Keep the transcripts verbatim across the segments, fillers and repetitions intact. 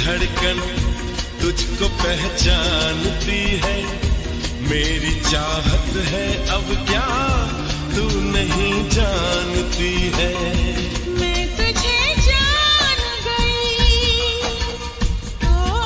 धड़कन तुझको पहचानती है, मेरी चाहत है अब क्या तू नहीं जानती है। मैं तुझे जान गई, ओ,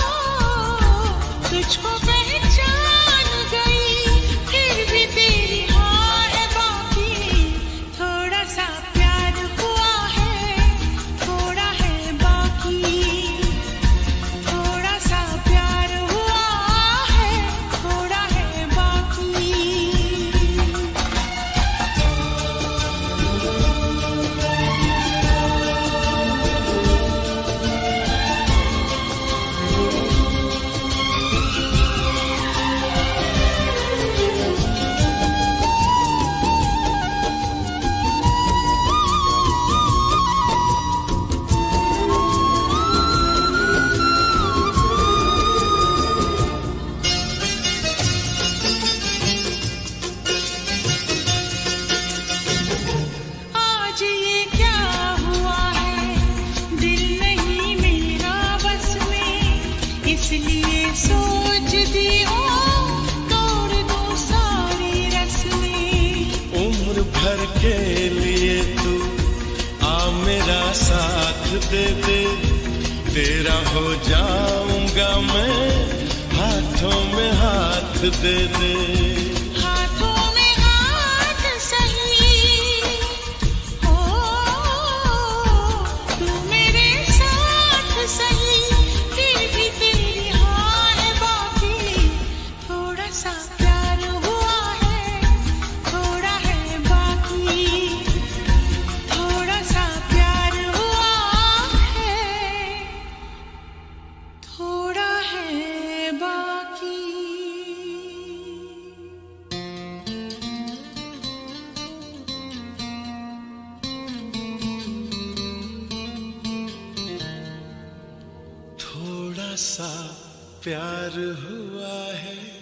तुझको पहचान गई, फिर भी तेरी हाँ है बाकी, थोड़ा सा प्यार हुआ है, थोड़ा है बाकी, थोड़ा सा प्यार हुआ है, थोड़ा है बाकी। आज ये क्या हुआ है, दिल नहीं मेरा बस में, इसलिए सोचती हूँ तोड़ दूँ सारी रस्में। उम्र भर के लिए तू आ मेरा साथ दे दे, तेरा हो जाऊंगा मैं, हाथों में हाथ दे दे। हाथों में हाथ सही हो, तू मेरे साथ सही, फिर भी तेरी हाँ है बाकी, थोड़ा सा प्यार हुआ है, थोड़ा है बाकी, थोड़ा सा प्यार हुआ है, थोड़ा है बाकी। थोड़ा सा प्यार हुआ है,